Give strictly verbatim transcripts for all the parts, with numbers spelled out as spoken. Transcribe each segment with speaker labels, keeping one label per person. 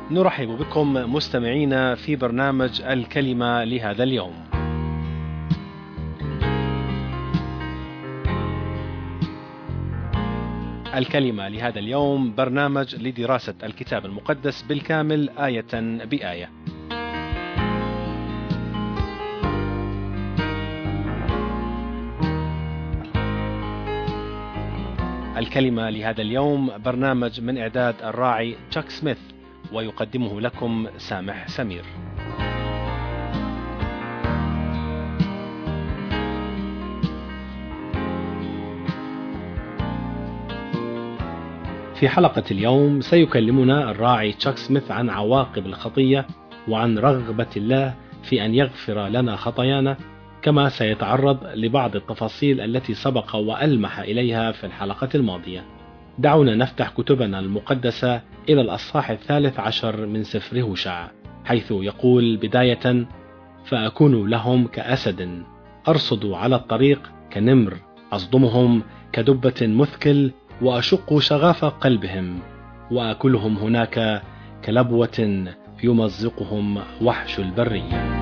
Speaker 1: نرحب بكم مستمعينا في برنامج الكلمة لهذا اليوم. الكلمة لهذا اليوم برنامج لدراسة الكتاب المقدس بالكامل آية بآية. الكلمة لهذا اليوم برنامج من إعداد الراعي تشاك سميث، ويقدمه لكم سامح سمير. في حلقة اليوم سيكلمنا الراعي تشاك سميث عن عواقب الخطية وعن رغبة الله في أن يغفر لنا خطايانا، كما سيتعرض لبعض التفاصيل التي سبق وألمح إليها في الحلقة الماضية. دعونا نفتح كتبنا المقدسة إلى الأصحاح الثالث عشر من سفر هوشع، حيث يقول بداية: فأكون لهم كأسد أرصد على الطريق، كنمر أصدمهم، كدبة مثكل وأشق شغاف قلبهم، وأكلهم هناك كلبوة يمزقهم وحش البرية.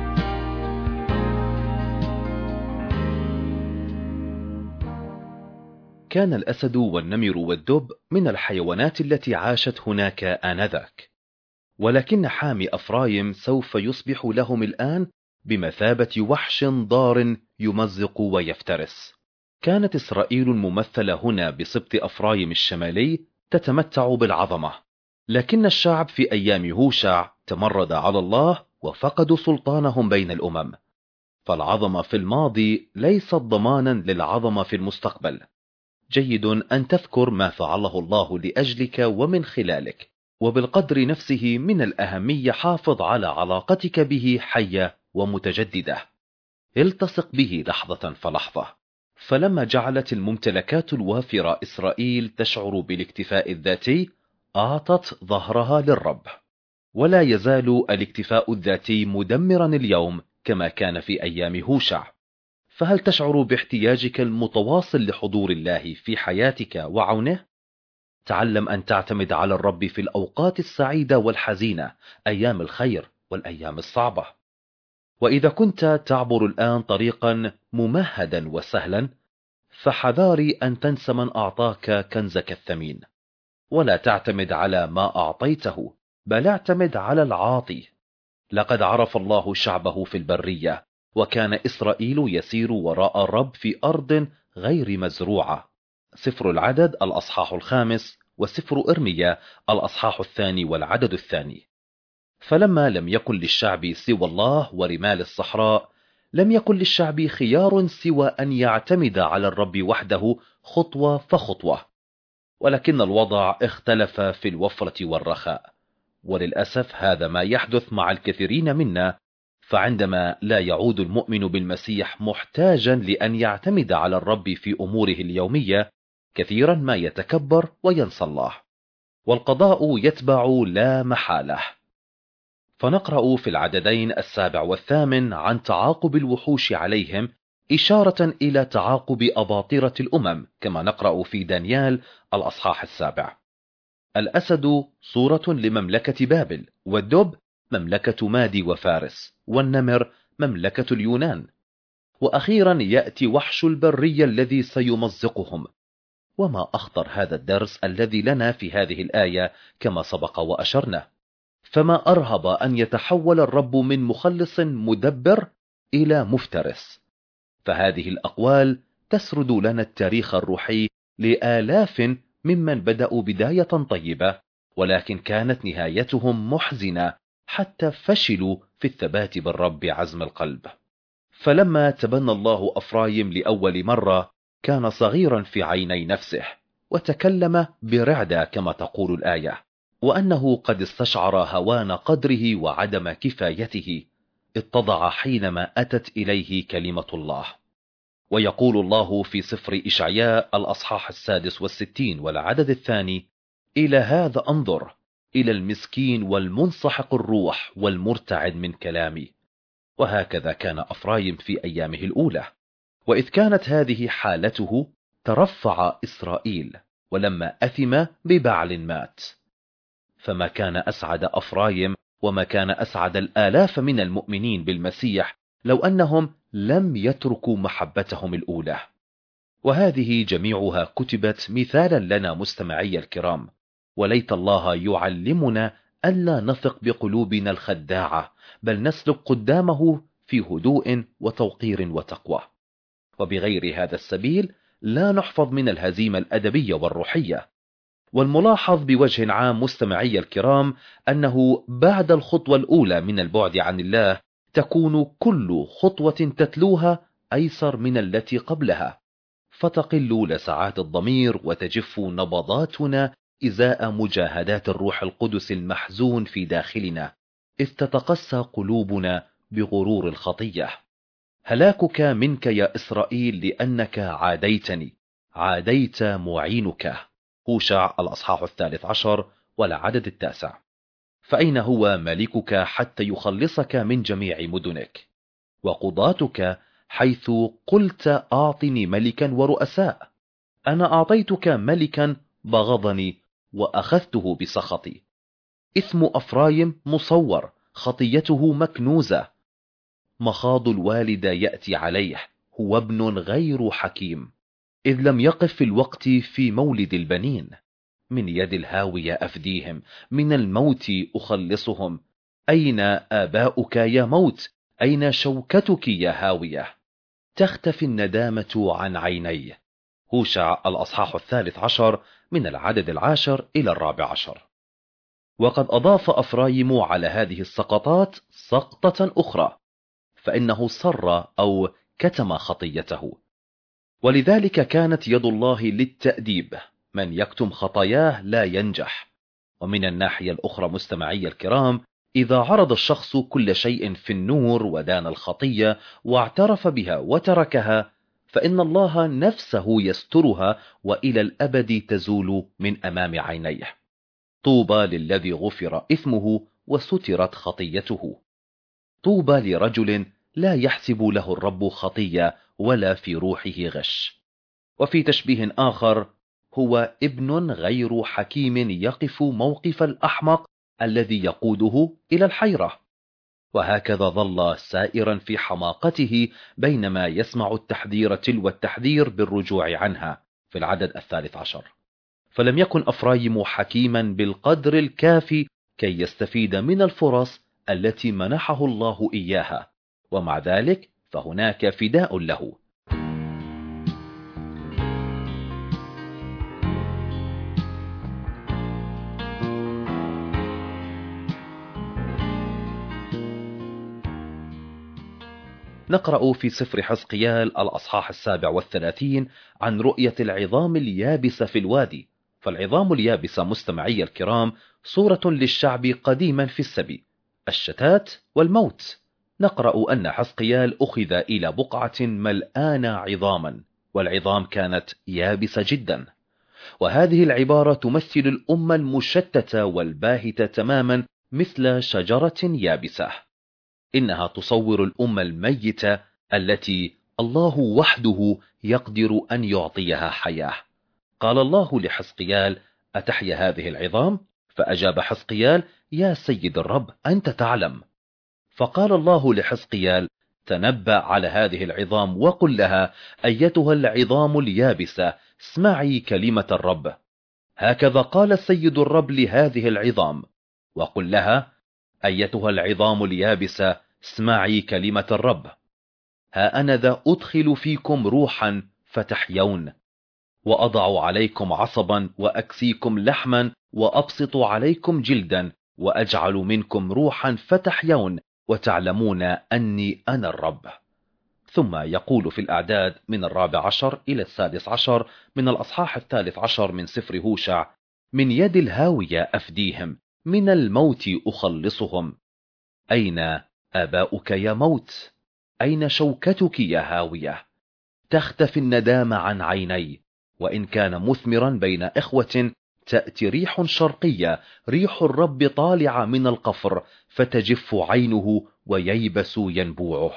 Speaker 2: كان الأسد والنمر والدب من الحيوانات التي عاشت هناك آنذاك، ولكن حامي أفرايم سوف يصبح لهم الآن بمثابة وحش ضار يمزق ويفترس. كانت إسرائيل الممثلة هنا بسبط أفرايم الشمالي تتمتع بالعظمة، لكن الشعب في أيام هوشع تمرد على الله وفقدوا سلطانهم بين الأمم. فالعظمة في الماضي ليست ضمانا للعظمة في المستقبل. جيد أن تذكر ما فعله الله لأجلك ومن خلالك، وبالقدر نفسه من الأهمية حافظ على علاقتك به حية ومتجددة. التصق به لحظة فلحظة. فلما جعلت الممتلكات الوافرة إسرائيل تشعر بالاكتفاء الذاتي، أعطت ظهرها للرب. ولا يزال الاكتفاء الذاتي مدمرا اليوم كما كان في أيام هوشع. فهل تشعر باحتياجك المتواصل لحضور الله في حياتك وعونه؟ تعلم أن تعتمد على الرب في الأوقات السعيدة والحزينة، أيام الخير والأيام الصعبة. وإذا كنت تعبر الآن طريقا ممهدا وسهلا، فحذاري أن تنسى من أعطاك كنزك الثمين. ولا تعتمد على ما أعطيته، بل اعتمد على العاطي. لقد عرف الله شعبه في البرية، وكان إسرائيل يسير وراء الرب في أرض غير مزروعة. سفر العدد الأصحاح الخامس، وسفر إرميا الأصحاح الثاني والعدد الثاني. فلما لم يكن للشعب سوى الله ورمال الصحراء، لم يكن للشعب خيار سوى أن يعتمد على الرب وحده خطوة فخطوة. ولكن الوضع اختلف في الوفرة والرخاء، وللأسف هذا ما يحدث مع الكثيرين منا. فعندما لا يعود المؤمن بالمسيح محتاجا لأن يعتمد على الرب في أموره اليومية، كثيرا ما يتكبر وينسى الله، والقضاء يتبع لا محالة. فنقرأ في العددين السابع والثامن عن تعاقب الوحوش عليهم، إشارة إلى تعاقب أباطرة الأمم، كما نقرأ في دانيال الأصحاح السابع. الأسد صورة لمملكة بابل، والدب مملكة مادي وفارس، والنمر مملكة اليونان. وأخيرا يأتي وحش البرية الذي سيمزقهم. وما أخطر هذا الدرس الذي لنا في هذه الآية كما سبق وأشرنا. فما أرهب أن يتحول الرب من مخلص مدبر إلى مفترس. فهذه الأقوال تسرد لنا التاريخ الروحي لآلاف ممن بدأوا بداية طيبة، ولكن كانت نهايتهم محزنة حتى فشلوا في الثبات بالرب عزم القلب. فلما تبنى الله أفرايم لأول مرة، كان صغيرا في عيني نفسه، وتكلم برعدة كما تقول الآية، وأنه قد استشعر هوان قدره وعدم كفايته. اتضع حينما أتت إليه كلمة الله. ويقول الله في سفر إشعياء الأصحاح السادس والستين والعدد الثاني: إلى هذا أنظر، إلى المسكين والمنسحق الروح والمرتعد من كلامي. وهكذا كان أفرايم في أيامه الأولى. وإذ كانت هذه حالته، ترفع إسرائيل، ولما أثم ببعل مات. فما كان أسعد أفرايم وما كان أسعد الآلاف من المؤمنين بالمسيح لو أنهم لم يتركوا محبتهم الأولى. وهذه جميعها كتبت مثالا لنا مستمعي الكرام، وليت الله يعلمنا ألا نثق بقلوبنا الخداعة، بل نسلك قدامه في هدوء وتوقير وتقوى. وبغير هذا السبيل لا نحفظ من الهزيمة الأدبية والروحية. والملاحظ بوجه عام مستمعي الكرام أنه بعد الخطوة الأولى من البعد عن الله تكون كل خطوة تتلوها أيسر من التي قبلها، فتقل لسعات الضمير وتجف نبضاتنا إزاء مجاهدات الروح القدس المحزون في داخلنا، إذ تتقسى قلوبنا بغرور الخطية. هلاكك منك يا إسرائيل لأنك عاديتني، عاديت معينك. هوشع الأصحاح الثالث عشر والعدد التاسع. فأين هو ملكك حتى يخلصك من جميع مدنك؟ وقضاتك حيث قلت أعطني ملكا ورؤساء؟ أنا أعطيتك ملكا بغضني وأخذته بسخطي. إثم أفرايم مصور، خطيته مكنوزة. مخاض الوالد يأتي عليه، هو ابن غير حكيم، إذ لم يقف في الوقت في مولد البنين. من يد الهاوية أفديهم، من الموت أخلصهم. أين آباؤك يا موت؟ أين شوكتك يا هاوية؟ تختفي الندامة عن عيني. هوشع الأصحاح الثالث عشر من العدد العاشر إلى الرابع عشر. وقد أضاف أفرايم على هذه السقطات سقطة أخرى، فإنه صر أو كتم خطيته، ولذلك كانت يد الله للتأديب. من يكتم خطاياه لا ينجح. ومن الناحية الأخرى مستمعي الكرام، إذا عرض الشخص كل شيء في النور ودان الخطية واعترف بها وتركها، فإن الله نفسه يسترها وإلى الأبد تزول من أمام عينيه. طوبى للذي غفر إثمه وسترت خطيته. طوبى لرجل لا يحسب له الرب خطية ولا في روحه غش. وفي تشبيه آخر، هو ابن غير حكيم يقف موقف الأحمق الذي يقوده إلى الحيرة. وهكذا ظل سائرا في حماقته بينما يسمع التحذير تلو التحذير بالرجوع عنها في العدد الثالث عشر. فلم يكن أفرايم حكيما بالقدر الكافي كي يستفيد من الفرص التي منحه الله إياها، ومع ذلك فهناك فداء له. نقرأ في سفر حزقيال الأصحاح السابع والثلاثين عن رؤية العظام اليابسة في الوادي. فالعظام اليابسة مستمعي الكرام صورة للشعب قديما في السبي، الشتات والموت. نقرأ أن حزقيال أخذ إلى بقعة ملآنة عظاما، والعظام كانت يابسة جدا. وهذه العبارة تمثل الأمة المشتتة والباهتة تماما مثل شجرة يابسة. إنها تصور الأمة الميتة التي الله وحده يقدر أن يعطيها حياة. قال الله لحزقيال: أتحيا هذه العظام؟ فأجاب حزقيال: يا سيد الرب أنت تعلم. فقال الله لحزقيال: تنبأ على هذه العظام وقل لها: أيتها العظام اليابسة، اسمعي كلمة الرب. هكذا قال السيد الرب لهذه العظام، وقل لها: أيتها العظام اليابسة، اسمعي كلمة الرب. ها أنا ذا أدخل فيكم روحا فتحيون، وأضع عليكم عصبا وأكسيكم لحما وأبسط عليكم جلدا، وأجعل منكم روحا فتحيون، وتعلمون أني أنا الرب. ثم يقول في الأعداد من الرابع عشر إلى السادس عشر من الأصحاح الثالث عشر من سفر هوشع: من يد الهاوية أفديهم، من الموت أخلصهم. أين آباؤك يا موت؟ أين شوكتك يا هاوية؟ تختفي الندامة عن عيني، وإن كان مثمرا بين إخوة تأتي ريح شرقية، ريح الرب طالعة من القفر، فتجف عينه وييبس ينبوعه.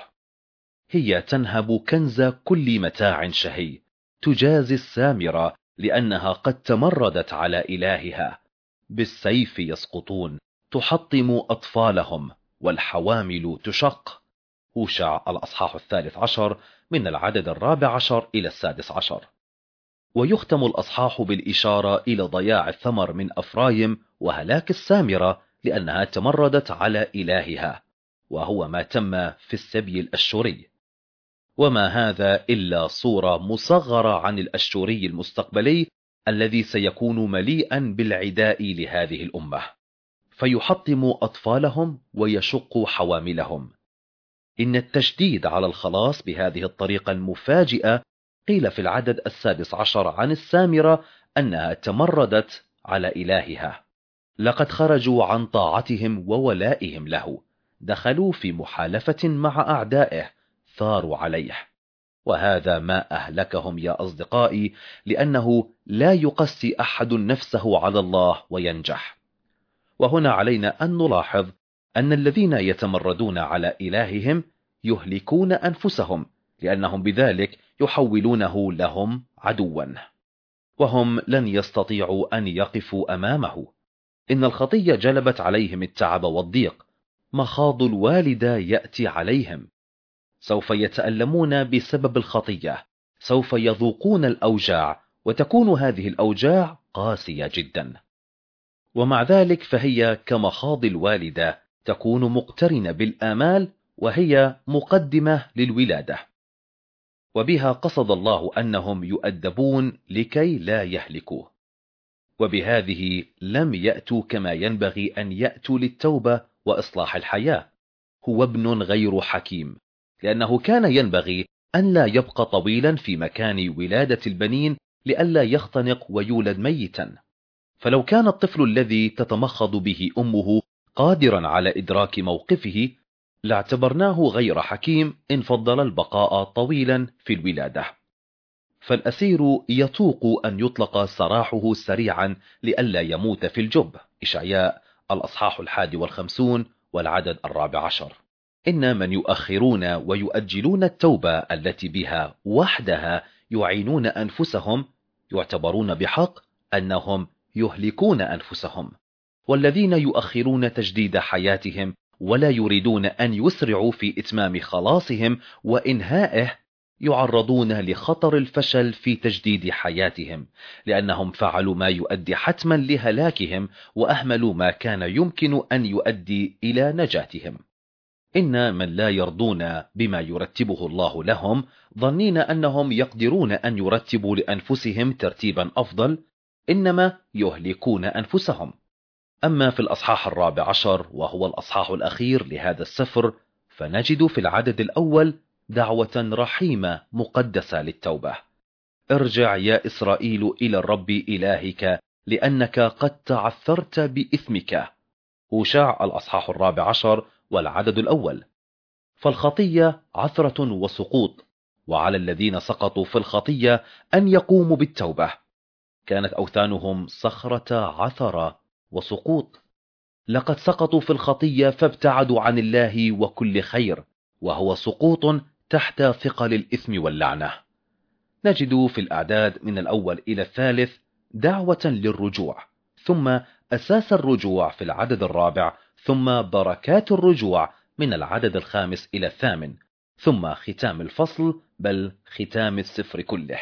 Speaker 2: هي تنهب كنز كل متاع شهي، تجازي السامرة لأنها قد تمردت على إلهها. بالسيف يسقطون، تحطم أطفالهم، والحوامل تشق. هوشع الأصحاح الثالث عشر من العدد الرابع عشر إلى السادس عشر. ويختم الأصحاح بالإشارة إلى ضياع الثمر من أفرايم وهلاك السامرة لأنها تمردت على إلهها، وهو ما تم في السبي الأشوري. وما هذا إلا صورة مصغرة عن الأشوري المستقبلي الذي سيكون مليئا بالعداء لهذه الأمة، فيحطم أطفالهم ويشق حواملهم. إن التشديد على الخلاص بهذه الطريقة المفاجئة قيل في العدد السادس عشر عن السامرة أنها تمردت على إلهها. لقد خرجوا عن طاعتهم وولائهم له، دخلوا في محالفة مع أعدائه، ثاروا عليه. وهذا ما أهلكهم يا أصدقائي، لأنه لا يقسي أحد نفسه على الله وينجح. وهنا علينا أن نلاحظ أن الذين يتمردون على إلههم يهلكون أنفسهم، لأنهم بذلك يحولونه لهم عدوا، وهم لن يستطيعوا أن يقفوا أمامه. إن الخطية جلبت عليهم التعب والضيق، مخاض الوالدة يأتي عليهم، سوف يتألمون بسبب الخطية، سوف يذوقون الأوجاع، وتكون هذه الأوجاع قاسية جدا. ومع ذلك فهي كمخاض الوالدة، تكون مقترنة بالآمال، وهي مقدمة للولادة. وبها قصد الله أنهم يؤدبون لكي لا يهلكوا. وبهذه لم يأتوا كما ينبغي أن يأتوا للتوبة وإصلاح الحياة. هو ابن غير حكيم، لأنه كان ينبغي أن لا يبقى طويلا في مكان ولادة البنين لئلا يختنق ويولد ميتا. فلو كان الطفل الذي تتمخض به أمه قادرا على إدراك موقفه لاعتبرناه غير حكيم إن فضل البقاء طويلا في الولادة. فالأسير يطوق أن يطلق سراحه سريعا لئلا يموت في الجب. إشعياء الأصحاح الحادي والخمسون والعدد الرابع عشر. إن من يؤخرون ويؤجلون التوبة التي بها وحدها يعينون أنفسهم يعتبرون بحق أنهم يهلكون أنفسهم. والذين يؤخرون تجديد حياتهم ولا يريدون أن يسرعوا في إتمام خلاصهم وإنهائه يعرضون لخطر الفشل في تجديد حياتهم، لأنهم فعلوا ما يؤدي حتما لهلاكهم وأهملوا ما كان يمكن أن يؤدي إلى نجاتهم. إن من لا يرضون بما يرتبه الله لهم ظنين أنهم يقدرون أن يرتبوا لأنفسهم ترتيبا أفضل، إنما يهلكون أنفسهم. أما في الأصحاح الرابع عشر وهو الأصحاح الأخير لهذا السفر، فنجد في العدد الأول دعوة رحيمة مقدسة للتوبة. ارجع يا إسرائيل إلى الرب إلهك لأنك قد تعثرت بإثمك. هوشع الأصحاح الرابع عشر والعدد الأول. فالخطية عثرة وسقوط، وعلى الذين سقطوا في الخطية أن يقوموا بالتوبة. كانت أوثانهم صخرة عثرة وسقوط. لقد سقطوا في الخطية فابتعدوا عن الله وكل خير، وهو سقوط تحت ثقل الإثم واللعنة. نجد في الأعداد من الأول إلى الثالث دعوة للرجوع، ثم أساس الرجوع في العدد الرابع، ثم بركات الرجوع من العدد الخامس إلى الثامن، ثم ختام الفصل بل ختام السفر كله.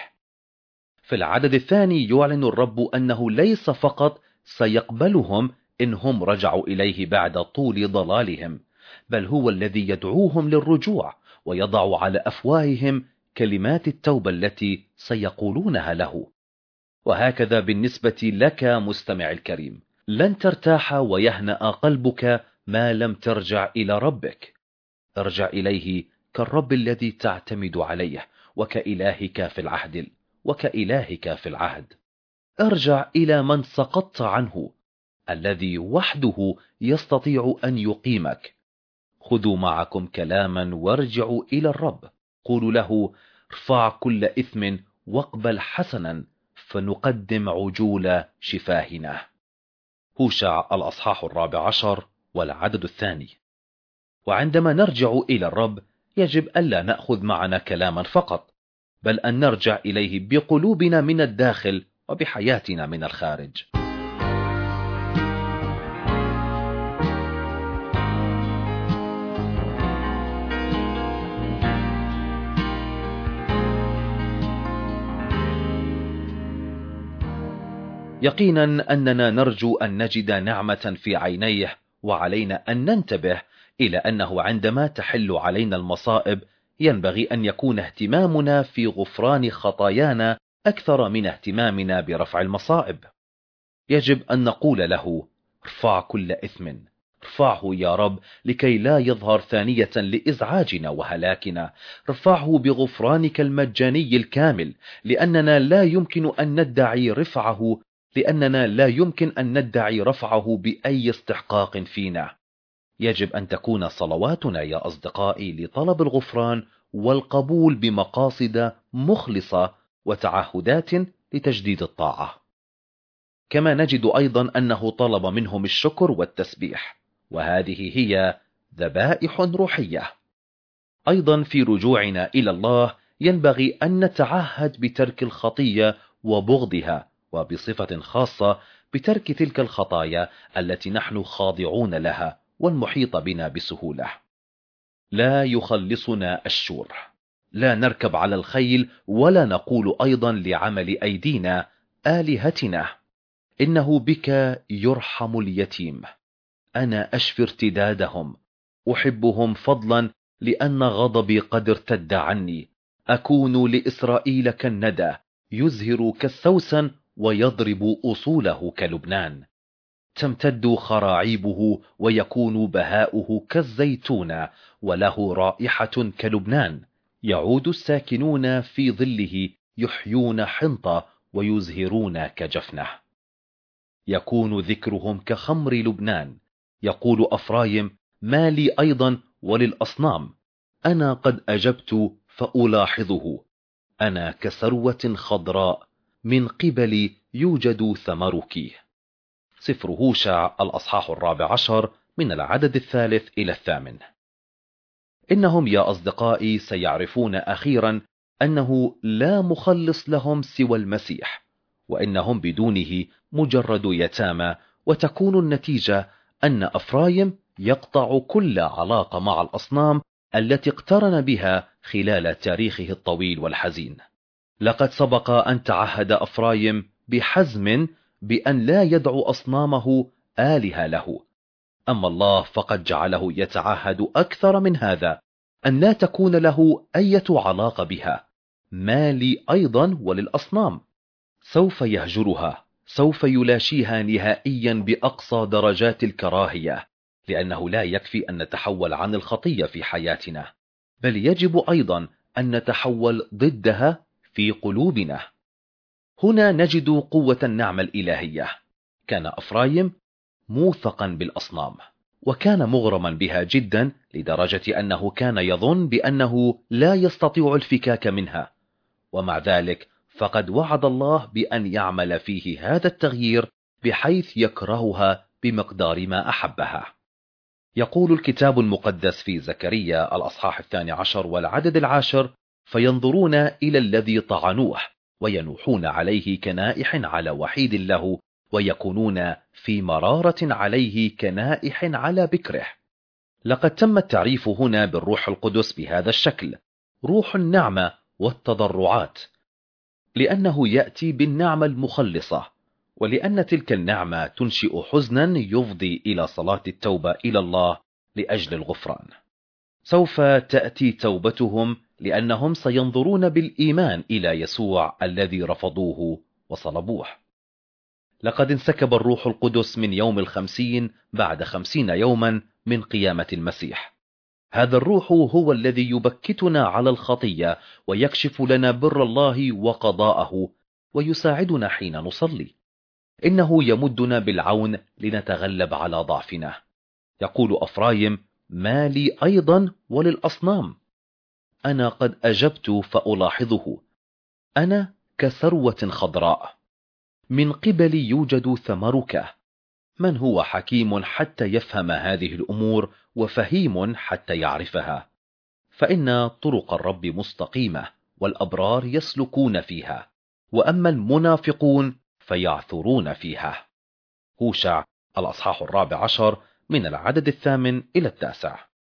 Speaker 2: في العدد الثاني يعلن الرب أنه ليس فقط سيقبلهم إن هم رجعوا إليه بعد طول ضلالهم، بل هو الذي يدعوهم للرجوع ويضع على أفواههم كلمات التوبة التي سيقولونها له. وهكذا بالنسبة لك مستمع الكريم، لن ترتاح ويهنأ قلبك ما لم ترجع إلى ربك. ارجع إليه كالرب الذي تعتمد عليه، وكإلهك في العهد وكإلهك في العهد. ارجع إلى من سقطت عنه، الذي وحده يستطيع أن يقيمك. خذوا معكم كلاما وارجعوا إلى الرب، قولوا له ارفع كل إثم واقبل حسنا فنقدم عجول شفاهنا. هوشع الأصحاح الرابع عشر والعدد الثاني. وعندما نرجع إلى الرب يجب ألا نأخذ معنا كلاما فقط، بل أن نرجع إليه بقلوبنا من الداخل وبحياتنا من الخارج. يقينا أننا نرجو أن نجد نعمة في عينيه، وعلينا أن ننتبه إلى أنه عندما تحل علينا المصائب ينبغي أن يكون اهتمامنا في غفران خطايانا أكثر من اهتمامنا برفع المصائب. يجب أن نقول له: ارفع كل إثم، ارفعه يا رب لكي لا يظهر ثانية لإزعاجنا وهلاكنا، ارفعه بغفرانك المجاني الكامل، لأننا لا يمكن أن ندعي رفعه لأننا لا يمكن أن ندعي رفعه بأي استحقاق فينا. يجب أن تكون صلواتنا يا أصدقائي لطلب الغفران والقبول بمقاصد مخلصة وتعهدات لتجديد الطاعة. كما نجد أيضا أنه طلب منهم الشكر والتسبيح، وهذه هي ذبائح روحية. أيضا في رجوعنا إلى الله ينبغي أن نتعهد بترك الخطية وبغضها، وبصفة خاصة بترك تلك الخطايا التي نحن خاضعون لها والمحيط بنا بسهولة. لا يخلصنا الشور، لا نركب على الخيل، ولا نقول أيضا لعمل أيدينا آلهتنا: إنه بك يرحم اليتيم. أنا أشفي ارتدادهم، أحبهم فضلا لأن غضبي قد ارتد عني. أكون لإسرائيل كالندى، يزهر كالسوسن ويضرب أصوله كلبنان. تمتد خراعيبه ويكون بهاؤه كالزيتون، وله رائحة كلبنان. يعود الساكنون في ظله يحيون حنطة ويزهرون كجفنة. يكون ذكرهم كخمر لبنان. يقول أفرايم: ما لي أيضا وللأصنام؟ أنا قد أجبت فألاحظه. أنا كثروة خضراء، من قبلي يوجد ثمرك. سفر هوشع الأصحاح الرابع عشر من العدد الثالث إلى الثامن. إنهم يا أصدقائي سيعرفون أخيرا أنه لا مخلص لهم سوى المسيح، وإنهم بدونه مجرد يتامى، وتكون النتيجة أن أفرايم يقطع كل علاقة مع الأصنام التي اقترن بها خلال تاريخه الطويل والحزين. لقد سبق أن تعهد أفرايم بحزم بأن لا يدعو أصنامه آلهة له، أما الله فقد جعله يتعهد أكثر من هذا، أن لا تكون له أي علاقة بها. ما لي أيضا وللأصنام؟ سوف يهجرها، سوف يلاشيها نهائيا بأقصى درجات الكراهية، لأنه لا يكفي أن نتحول عن الخطية في حياتنا، بل يجب أيضا أن نتحول ضدها في قلوبنا. هنا نجد قوة النعمة الإلهية. كان أفرايم موثقا بالأصنام، وكان مغرما بها جدا، لدرجة أنه كان يظن بأنه لا يستطيع الفكاك منها، ومع ذلك فقد وعد الله بأن يعمل فيه هذا التغيير بحيث يكرهها بمقدار ما أحبها. يقول الكتاب المقدس في زكريا الأصحاح الثاني عشر والعدد العاشر: فينظرون إلى الذي طعنوه وينوحون عليه كنائح على وحيد له، ويكونون في مرارة عليه كنائح على بكره. لقد تم التعريف هنا بالروح القدس بهذا الشكل: روح النعمة والتضرعات، لأنه يأتي بالنعمة المخلصة، ولأن تلك النعمة تنشئ حزنا يفضي إلى صلاة التوبة إلى الله لأجل الغفران. سوف تأتي توبتهم لأنهم سينظرون بالإيمان إلى يسوع الذي رفضوه وصلبوه. لقد انسكب الروح القدس من يوم الخمسين بعد خمسين يوما من قيامة المسيح. هذا الروح هو الذي يبكتنا على الخطية ويكشف لنا بر الله وقضاءه، ويساعدنا حين نصلي. إنه يمدنا بالعون لنتغلب على ضعفنا. يقول أفرايم: ما لي أيضا وللأصنام؟ أنا قد أجبت فألاحظه. أنا كثروة خضراء، من قبلي يوجد ثمرك. من هو حكيم حتى يفهم هذه الأمور، وفهيم حتى يعرفها؟ فإن طرق الرب مستقيمة، والأبرار يسلكون فيها، وأما المنافقون فيعثرون فيها. هوشع الأصحاح الرابع عشر من العدد الثامن إلى التاسع.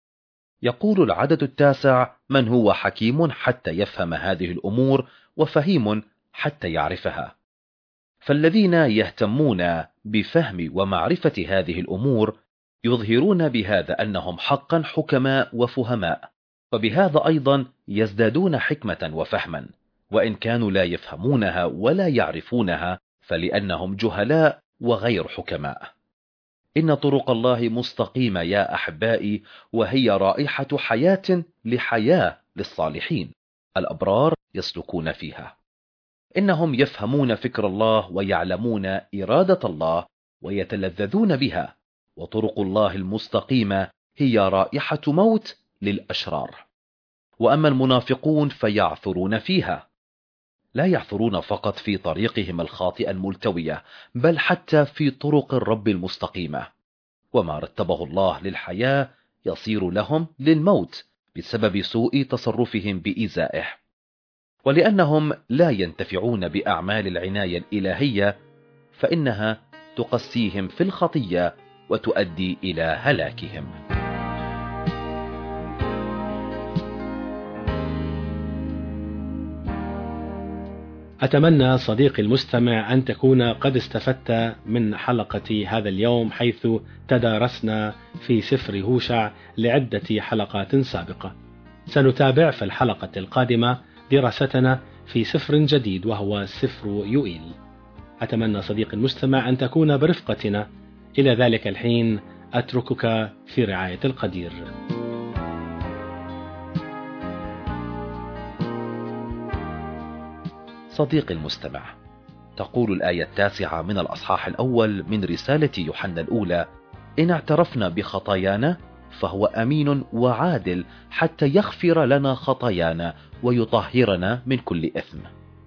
Speaker 2: يقول العدد التاسع: من هو حكيم حتى يفهم هذه الأمور، وفهيم حتى يعرفها؟ فالذين يهتمون بفهم ومعرفة هذه الأمور يظهرون بهذا أنهم حقا حكماء وفهماء، وبهذا أيضا يزدادون حكمة وفهما، وإن كانوا لا يفهمونها ولا يعرفونها فلأنهم جهلاء وغير حكماء. إن طرق الله مستقيمة يا أحبائي، وهي رائحة حياة لحياة للصالحين الأبرار يسلكون فيها. إنهم يفهمون فكر الله ويعلمون إرادة الله ويتلذذون بها، وطرق الله المستقيمة هي رائحة موت للأشرار. وأما المنافقون فيعثرون فيها، لا يعثرون فقط في طريقهم الخاطئة الملتوية، بل حتى في طرق الرب المستقيمة، وما رتبه الله للحياة يصير لهم للموت بسبب سوء تصرفهم بإيذائه. ولأنهم لا ينتفعون بأعمال العناية الإلهية فإنها تقسيهم في الخطية وتؤدي إلى هلاكهم.
Speaker 1: أتمنى صديقي المستمع أن تكون قد استفدت من حلقة هذا اليوم، حيث تدارسنا في سفر هوشع لعدة حلقات سابقة. سنتابع في الحلقة القادمة دراستنا في سفر جديد وهو سفر يوئيل. أتمنى صديقي المستمع أن تكون برفقتنا. إلى ذلك الحين أتركك في رعاية القدير.
Speaker 2: صديقي المستمع، تقول الآية التاسعة من الأصحاح الأول من رسالة يوحنا الأولى: إن اعترفنا بخطايانا فهو أمين وعادل حتى يغفر لنا خطايانا ويطهرنا من كل إثم.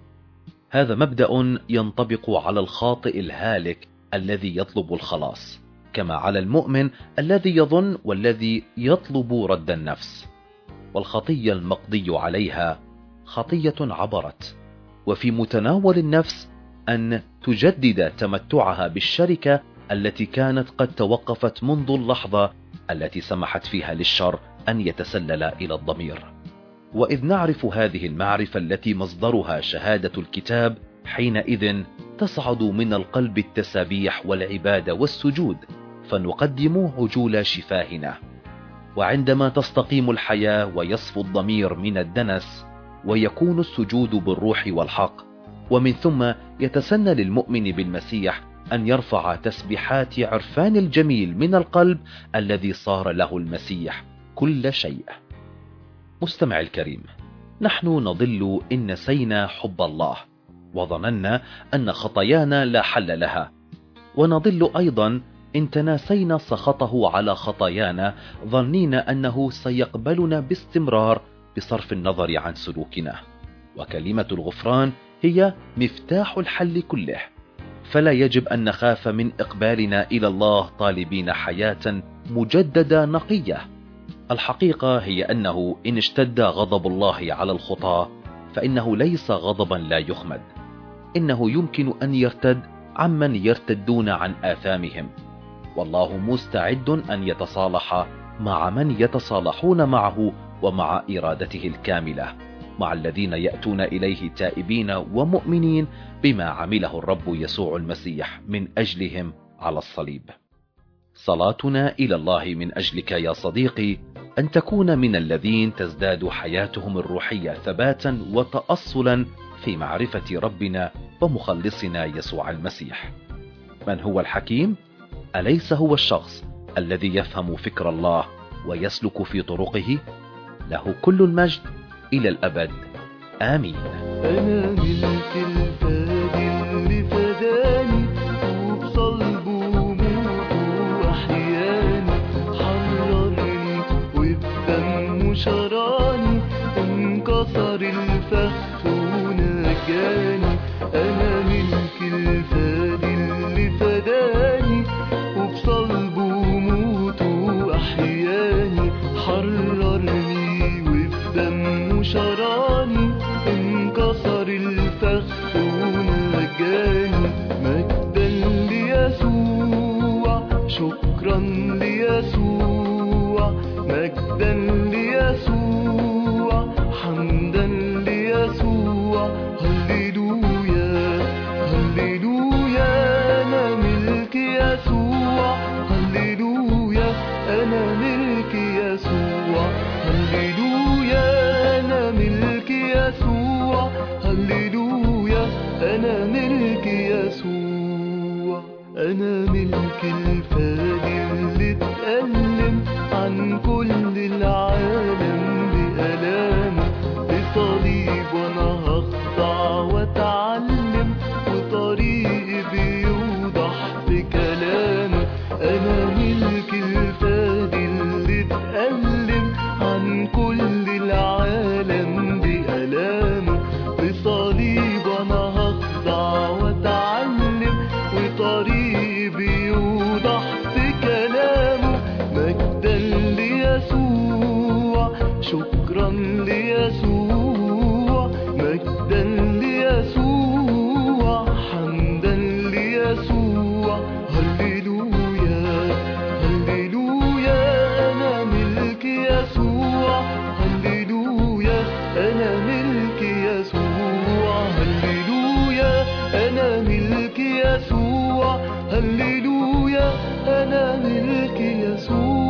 Speaker 2: هذا مبدأ ينطبق على الخاطئ الهالك الذي يطلب الخلاص، كما على المؤمن الذي يظن والذي يطلب رد النفس. والخطية المقضي عليها خطية عبرت، وفي متناول النفس أن تجدد تمتعها بالشركة التي كانت قد توقفت منذ اللحظة التي سمحت فيها للشر أن يتسلل إلى الضمير. وإذ نعرف هذه المعرفة التي مصدرها شهادة الكتاب، حينئذ تصعد من القلب التسابيح والعبادة والسجود، فنقدم عجول شفاهنا. وعندما تستقيم الحياة ويصفو الضمير من الدنس، ويكون السجود بالروح والحق، ومن ثم يتسنى للمؤمن بالمسيح أن يرفع تسبيحات عرفان الجميل من القلب الذي صار له المسيح كل شيء. مستمع الكريم، نحن نضل إن نسينا حب الله، وظننا أن خطايانا لا حل لها، ونضل أيضا إن تناسينا سخطه على خطايانا، ظنين أنه سيقبلنا باستمرار بصرف النظر عن سلوكنا. وكلمة الغفران هي مفتاح الحل كله، فلا يجب أن نخاف من إقبالنا إلى الله طالبين حياة مجددة نقية. الحقيقة هي أنه إن اشتد غضب الله على الخطاة فإنه ليس غضبا لا يخمد، إنه يمكن أن يرتد عمن يرتدون عن آثامهم، والله مستعد أن يتصالح مع من يتصالحون معه ومع إرادته الكاملة، مع الذين يأتون إليه تائبين ومؤمنين بما عمله الرب يسوع المسيح من أجلهم على الصليب. صلاتنا إلى الله من أجلك يا صديقي أن تكون من الذين تزداد حياتهم الروحية ثباتا وتأصلا في معرفة ربنا ومخلصنا يسوع المسيح. من هو الحكيم؟ أليس هو الشخص الذي يفهم فكر الله ويسلك في طرقه؟ له كل المجد إلى الأبد، آمين.
Speaker 3: أنا ملك الفادي اللي فداني، وبصلبه موته وأحياني، حررني وبدمه شراني، انكسر الفخ ونجاني. أنا ملك الفادي اللي فداني، وبصلبه موته وأحياني، حررني وبدمه شراني، انكسر الفخ ونجاني. مجدا ليسوع، شكرا ليسوع، مجدا ليسوع، حمدا ليسوع. هللويا هللويا. يسوع هللويا أنا ملك يسوع. أنا ملك الفادي اللي اتألم عن كل العالم بألامه بصليب، وأنا هخضع وأتعلم وطريقي بيوضح بكلامه. أنا ملك الفادي اللي اتألم عن كل العالم بألامه بصليب، وأنا هخضع وأتعلم وطريقي بيوضح بكلامه. مجدا ليسوع شكرا ليسوع، مجدا ليسوع حمدا ليسوع. هللويا هللويا أنا ملك يسوع، هللويا أنا ملك يسوع، هللويا أنا ملك يسوع، هللويا أنا ملك يسوع.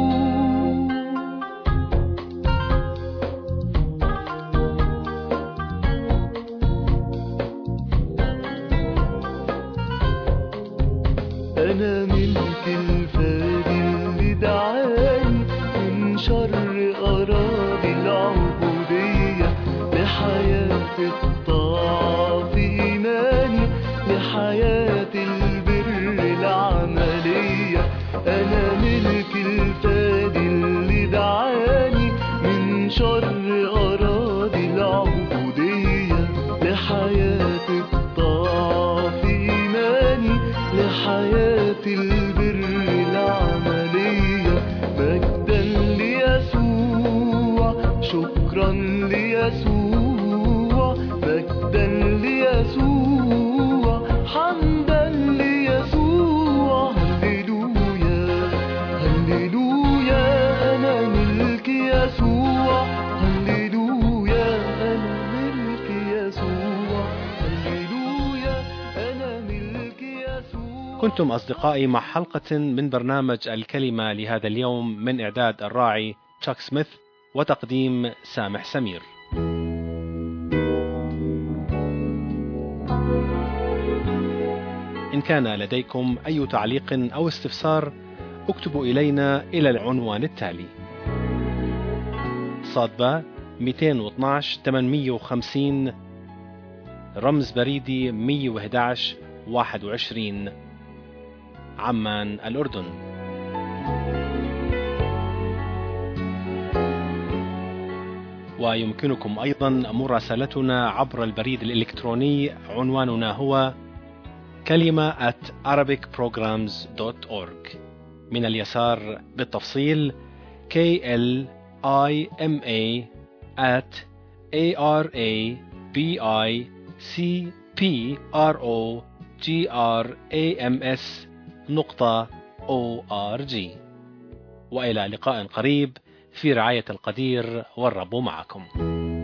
Speaker 3: أنا ملك الفادي اللي دعاني من شر أراضي العبودية لحياة الطاعة في إيماني، لحياة البر العملية. أنا ملك الفادي اللي دعاني من شر أراضي العبودية لحياة الطاعة في إيماني، لحياة البر العملية. مجدا ليسوع شكرا ليسوع، مجدا ليسوع حمدا ليسوع. هللويا هللويا أنا ملك يسوع، هللويا أنا ملك يسوع، هللويا أنا ملك يسوع.
Speaker 1: كنتم أصدقائي مع حلقة من برنامج الكلمة لهذا اليوم من إعداد الراعي تشاك سميث وتقديم سامح سمير. إن كان لديكم أي تعليق أو استفسار اكتبوا إلينا إلى العنوان التالي: صادبة مئتين واثني عشر ثمانمئة وخمسين، رمز بريدي مئة وأحد عشر واحد وعشرين، عمان الأردن. ويمكنكم أيضا مراسلتنا عبر البريد الإلكتروني، عنواننا هو كلمة at arabic programs dot org. من اليسار بالتفصيل K L I M A at A R A B I C P R O G R A M S نقطة O R G. وإلى لقاء قريب في رعاية القدير، والرب معكم.